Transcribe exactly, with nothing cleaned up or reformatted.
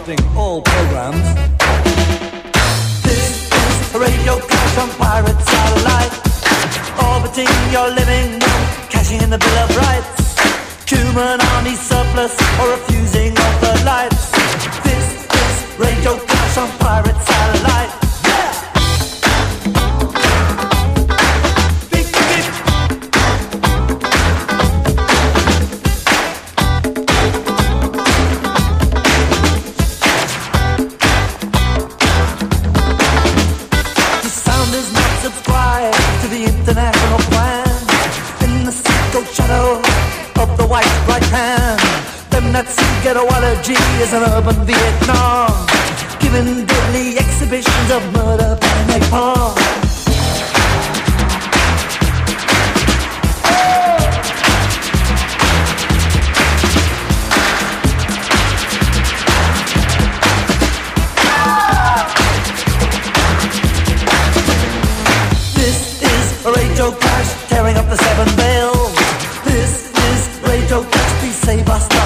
interrupting all programs. This is a radio clash on pirate satellite, orbiting your living room, cashing in the Bill of Rights, human army surplus or refusing of the lights. This is radio clash on pirate satellite. International plan in the secret shadow of the white right hand. Them that see ghettoology is an urban Vietnam, giving deadly exhibitions of murder and napalm.